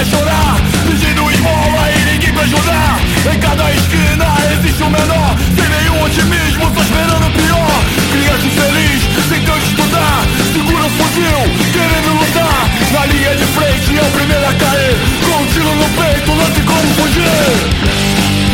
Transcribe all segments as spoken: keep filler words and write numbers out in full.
chorar, pedindo esmola e ninguém pra ajudar. Em cada esquina existe um menor, sem nenhum otimismo, só esperando o pior. Criança infeliz, tentando estudar, segura o fuzil, querendo lutar. Na linha de frente é o primeiro a cair, com um tiro no peito, não tem como fugir.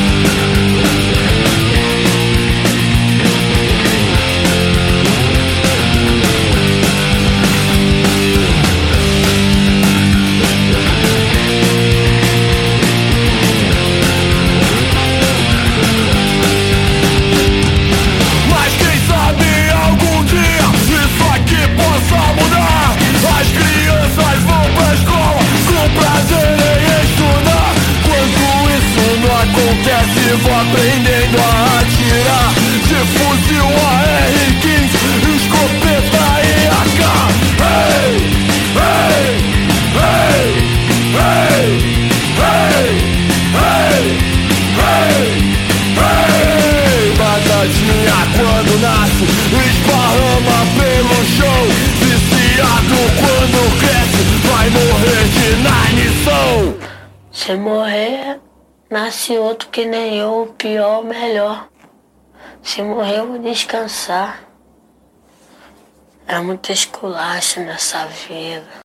Vou aprendendo a atirar de fuzil a R quinze, escopeta e A K. Hey, hey, hey, hey, hey, hey, hey, hey. Batatinha quando nasce, esparrama pelo chão. Viciado quando cresce, vai morrer de inanição. Se morrer, nasce outro que nem eu, o pior ou melhor. Se morrer eu vou descansar. É muito esculacho nessa vida.